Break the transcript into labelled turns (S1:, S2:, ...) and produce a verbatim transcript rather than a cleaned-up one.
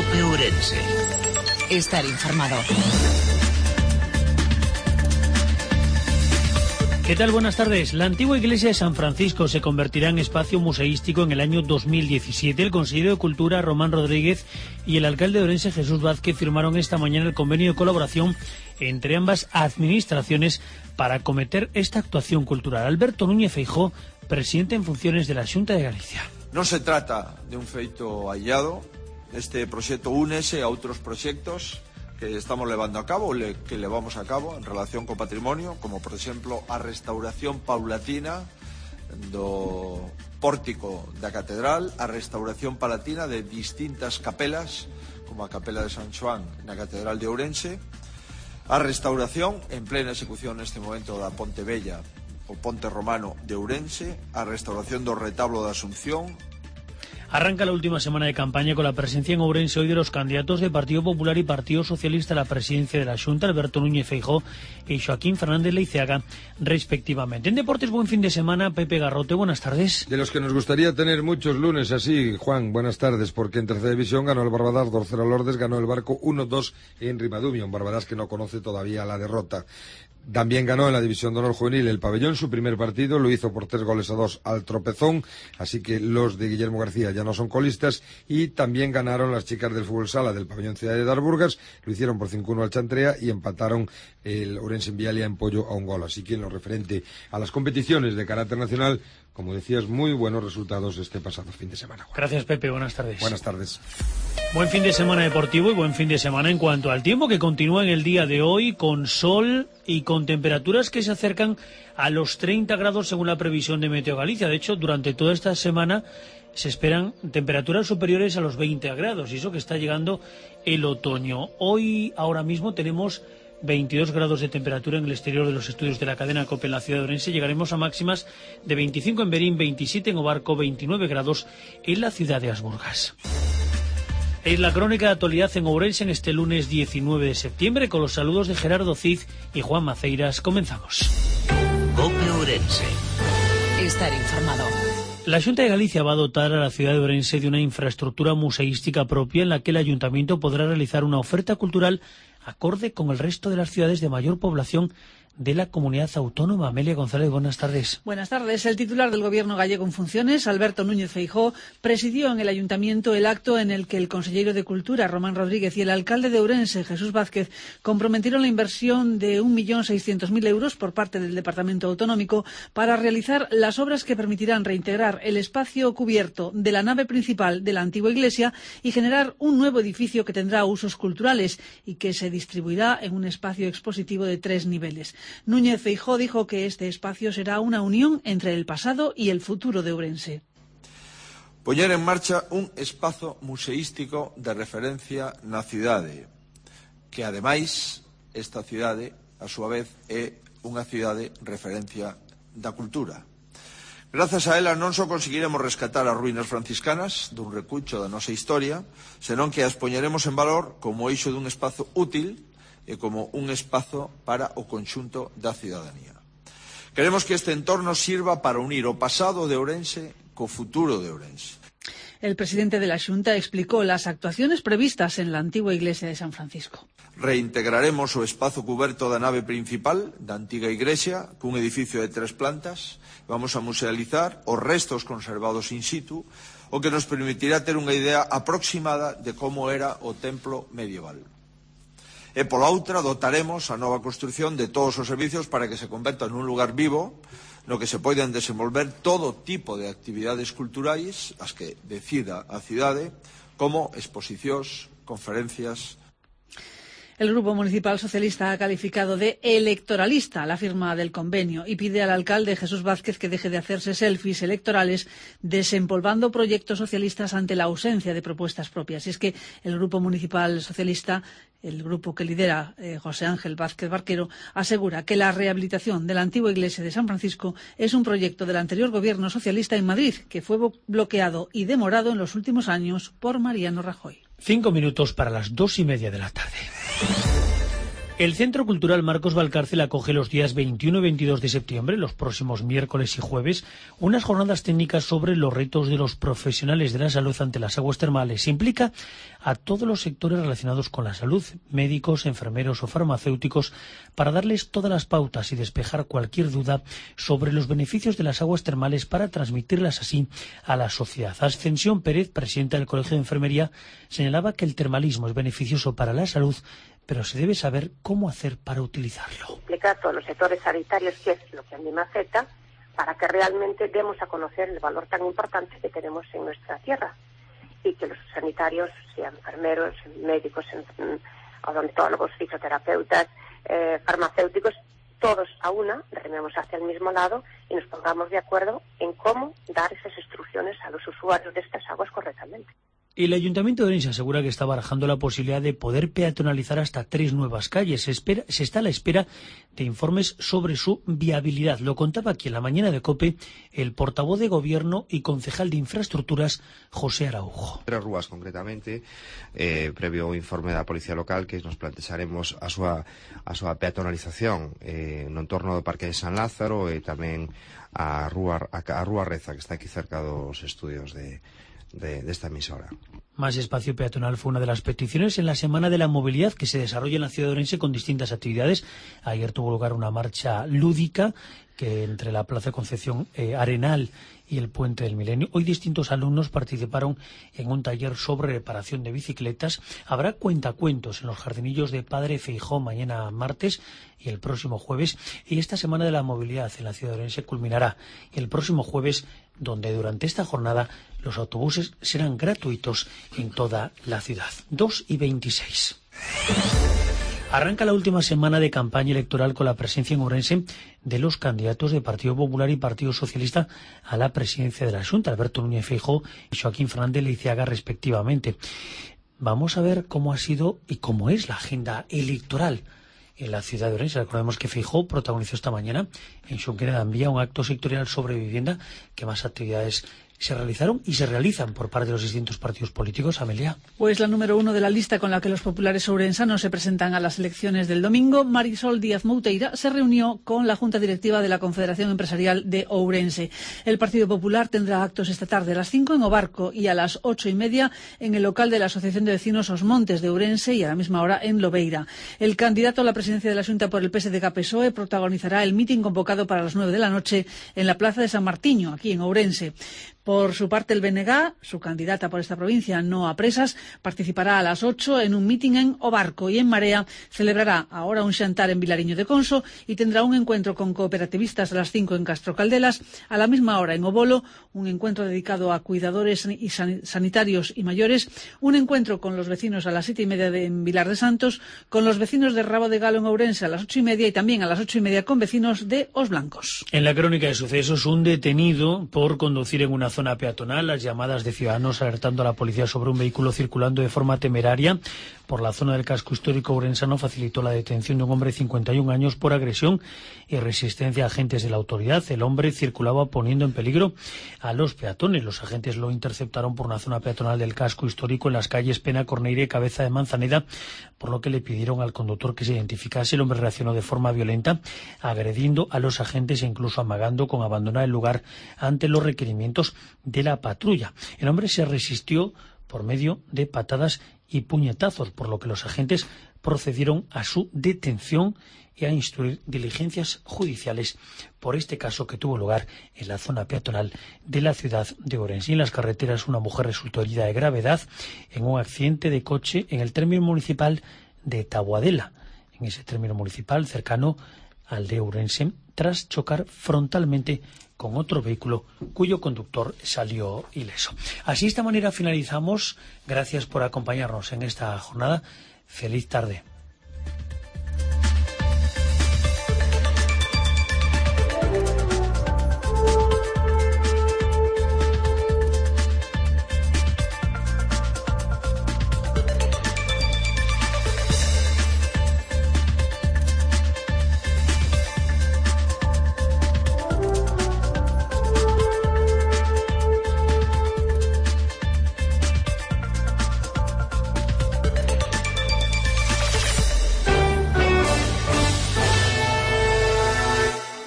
S1: COPE Ourense. Estar informado.
S2: ¿Qué tal? Buenas tardes. La antigua iglesia de San Francisco se convertirá en espacio museístico en el año dos mil diecisiete. El consejero de Cultura, Román Rodríguez, y el alcalde de Ourense, Jesús Vázquez, firmaron esta mañana el convenio de colaboración entre ambas administraciones para acometer esta actuación cultural. Alberto Núñez Feijóo, presidente en funciones de la Xunta de Galicia.
S3: Non se trata de un feito aillado. Este proxecto únese a outros proxectos que estamos levando a cabo, que levamos a cabo en relación co patrimonio, como por exemplo a restauración paulatina do pórtico da catedral, a restauración paulatina de distintas capelas, como a capela de San Xoán na catedral de Ourense, a restauración en plena execución neste momento da Ponte Vella, o Ponte Romano de Ourense, a restauración do retablo da Asunción.
S2: Arranca la última semana de campaña con la presencia en Ourense hoy de los candidatos de Partido Popular y Partido Socialista a la presidencia de la Xunta, Alberto Núñez Feijóo y Joaquín Fernández Leiceaga, respectivamente. En deportes, buen fin de semana. Pepe Garrote, buenas tardes.
S4: De los que nos gustaría tener muchos lunes así, Juan, buenas tardes, porque en tercera división ganó el Barbadas dos cero al Lourdes, ganó el Barco uno dos en Rimadumia, un Barbadas que no conoce todavía la derrota. También ganó en la División de Honor Juvenil el Pabellón su primer partido, lo hizo por tres goles a dos al Tropezón, así que los de Guillermo García ya no son colistas, y también ganaron las chicas del fútbol sala del Pabellón Ciudad de Darburgas, lo hicieron por cinco uno al Chantrea y empataron el Ourense en Vialia en Pollo a un gol. Así que en lo referente a las competiciones de carácter nacional, como decías, muy buenos resultados este pasado fin de semana, Juan.
S2: Gracias, Pepe, buenas tardes.
S4: Buenas tardes.
S2: Buen fin de semana deportivo y buen fin de semana en cuanto al tiempo, que continúa en el día de hoy con sol y con temperaturas que se acercan a los treinta grados según la previsión de Meteo Galicia. De hecho, durante toda esta semana se esperan temperaturas superiores a los veinte grados, y eso que está llegando el otoño. Hoy, ahora mismo, tenemos veintidós grados de temperatura en el exterior de los estudios de la cadena COPE en la ciudad de Ourense. Llegaremos a máximas de veinticinco en Berín, veintisiete en Obarco, veintinueve grados en la ciudad de Asburgas. Es la crónica de actualidad en Ourense en este lunes diecinueve de septiembre, con los saludos de Gerardo Cid y Juan Maceiras. Comenzamos.
S1: COPE Ourense. Estar informado.
S2: La Xunta de Galicia va a dotar a la ciudad de Ourense de una infraestructura museística propia en la que el ayuntamiento podrá realizar una oferta cultural acorde con el resto de las ciudades de mayor población de la comunidad autónoma. Amelia González, buenas tardes.
S5: Buenas tardes. El titular del Gobierno gallego en funciones, Alberto Núñez Feijóo, presidió en el Ayuntamiento el acto en el que el consejero de Cultura, Román Rodríguez, y el alcalde de Ourense, Jesús Vázquez, comprometieron la inversión de un millón seiscientos mil euros por parte del Departamento Autonómico para realizar las obras que permitirán reintegrar el espacio cubierto de la nave principal de la antigua iglesia y generar un nuevo edificio que tendrá usos culturales y que se distribuirá en un espacio expositivo de tres niveles. Núñez Feijóo dijo que este espacio será una unión entre el pasado y el futuro de Ourense.
S3: Poñer en marcha un espazo museístico de referencia na cidade, que ademais esta cidade, a súa vez, é unha cidade referencia da cultura. Grazas a ela non só conseguiremos rescatar as ruínas franciscanas dun recucho da nosa historia, senón que as poñeremos en valor como eixo dun espazo útil e como un espazo para o conxunto da cidadanía. Queremos que este entorno sirva para unir o pasado de Ourense co futuro de Ourense.
S5: El presidente de la Xunta explicó las actuaciones previstas en la antigua iglesia de San Francisco.
S3: Reintegraremos o espazo cuberto da nave principal da antiga iglesia cun edificio de tres plantas. Vamos a musealizar os restos conservados in situ, o que nos permitirá ter unha idea aproximada de como era o templo medieval. E pola outra dotaremos a nova construción de todos os servicios para que se converta nun lugar vivo no que se poidan desenvolver todo tipo de actividades culturais, as que decida a cidade, como exposicións, conferencias.
S5: El Grupo Municipal Socialista ha calificado de electoralista la firma del convenio y pide al alcalde Jesús Vázquez que deje de hacerse selfies electorales desempolvando proyectos socialistas ante la ausencia de propuestas propias. Y es que el Grupo Municipal Socialista, el grupo que lidera eh, José Ángel Vázquez Barquero, asegura que la rehabilitación de la antigua iglesia de San Francisco es un proyecto del anterior gobierno socialista en Madrid, que fue bloqueado y demorado en los últimos años por Mariano Rajoy.
S2: Cinco minutos para las dos y media de la tarde. El Centro Cultural Marcos Valcárcel acoge los días veintiuno y veintidós de septiembre, los próximos miércoles y jueves, unas jornadas técnicas sobre los retos de los profesionales de la salud ante las aguas termales. Implica a todos los sectores relacionados con la salud, médicos, enfermeros o farmacéuticos, para darles todas las pautas y despejar cualquier duda sobre los beneficios de las aguas termales para transmitirlas así a la sociedad. Ascensión Pérez, presidenta del Colegio de Enfermería, señalaba que el termalismo es beneficioso para la salud, pero se debe saber cómo hacer para utilizarlo.
S6: Explicar a todos los sectores sanitarios qué es lo que a mí me afecta, para que realmente demos a conocer el valor tan importante que tenemos en nuestra tierra, y que los sanitarios, sean enfermeros, médicos, odontólogos, fisioterapeutas, eh, farmacéuticos, todos a una, rememos hacia el mismo lado y nos pongamos de acuerdo en cómo dar esas instrucciones a los usuarios de estas aguas correctamente.
S2: El Ayuntamiento de Ourense asegura que está barajando la posibilidad de poder peatonalizar hasta tres nuevas calles. Se, espera, se está a la espera de informes sobre su viabilidad. Lo contaba aquí en la mañana de COPE el portavoz de Gobierno y concejal de Infraestructuras, José Araujo.
S7: Tres rúas, concretamente, eh, previo informe da Policía Local, que nos plantexaremos a súa, a súa peatonalización eh, no entorno do Parque de San Lázaro e tamén a Rúa, a, a Rúa Reza, que está aquí cerca dos estudios de... De, de esta emisora.
S2: Más espacio peatonal fue una de las peticiones en la Semana de la Movilidad que se desarrolla en la ciudad de Ourense con distintas actividades. Ayer tuvo lugar una marcha lúdica que entre la Plaza de Concepción eh, Arenal y el Puente del Milenio. Hoy distintos alumnos participaron en un taller sobre reparación de bicicletas. Habrá cuentacuentos en los jardinillos de Padre Feijóo mañana martes y el próximo jueves. Y esta Semana de la Movilidad en la ciudad de Ourense culminará el próximo jueves, donde durante esta jornada los autobuses serán gratuitos en toda la ciudad. dos y veintiséis. Arranca la última semana de campaña electoral con la presencia en Ourense de los candidatos de Partido Popular y Partido Socialista a la presidencia de la Xunta, Alberto Núñez Feijóo y Joaquín Fernández Leiziaga, respectivamente. Vamos a ver cómo ha sido y cómo es la agenda electoral en la ciudad de Ourense. Recordemos que Feijóo protagonizó esta mañana en Xunquera de Ambía un acto sectorial sobre vivienda. ¿Qué más actividades se realizaron y se realizan por parte de los distintos partidos políticos? Amelia.
S5: Pues la número uno de la lista con la que los populares ourensanos se presentan a las elecciones del domingo, Marisol Díaz Mouteira, se reunió con la Junta Directiva de la Confederación Empresarial de Ourense. El Partido Popular tendrá actos esta tarde a las cinco en Obarco y a las ocho y media en el local de la Asociación de Vecinos Os Montes de Ourense y a la misma hora en Lobeira. El candidato a la presidencia de la Xunta por el P S D G P S O E protagonizará el mitin convocado para las nueve de la noche en la Plaza de San Martiño, aquí en Ourense. Por su parte, el B N G, su candidata por esta provincia, Noa Presas, participará a las ocho en un mitin en Obarco y en Marea celebrará ahora un xantar en Vilariño de Conso y tendrá un encuentro con cooperativistas a las cinco en Castro Caldelas, a la misma hora en Obolo, un encuentro dedicado a cuidadores y san sanitarios y mayores, un encuentro con los vecinos a las siete y media de, en Vilar de Santos, con los vecinos de Rabo de Galo en Ourense a las ocho y media y también a las ocho y media con vecinos de Os Blancos.
S2: En la crónica de sucesos, un detenido por conducir en una zona peatonal, las llamadas de ciudadanos alertando a la policía sobre un vehículo circulando de forma temeraria por la zona del casco histórico ourensano facilitó la detención de un hombre de cincuenta y un años por agresión y resistencia a agentes de la autoridad. El hombre circulaba poniendo en peligro a los peatones. Los agentes lo interceptaron por una zona peatonal del casco histórico en las calles Pena, Corneire y Cabeza de Manzaneda, por lo que le pidieron al conductor que se identificase. El hombre reaccionó de forma violenta, agrediendo a los agentes e incluso amagando con abandonar el lugar ante los requerimientos de la patrulla. El hombre se resistió por medio de patadas y puñetazos, por lo que los agentes procedieron a su detención y a instruir diligencias judiciales por este caso que tuvo lugar en la zona peatonal de la ciudad de Ourense. En las carreteras, una mujer resultó herida de gravedad en un accidente de coche en el término municipal de Taboadela, en ese término municipal cercano al de Ourense, tras chocar frontalmente con otro vehículo cuyo conductor salió ileso. Así, de esta manera finalizamos. Gracias por acompañarnos en esta jornada. Feliz tarde.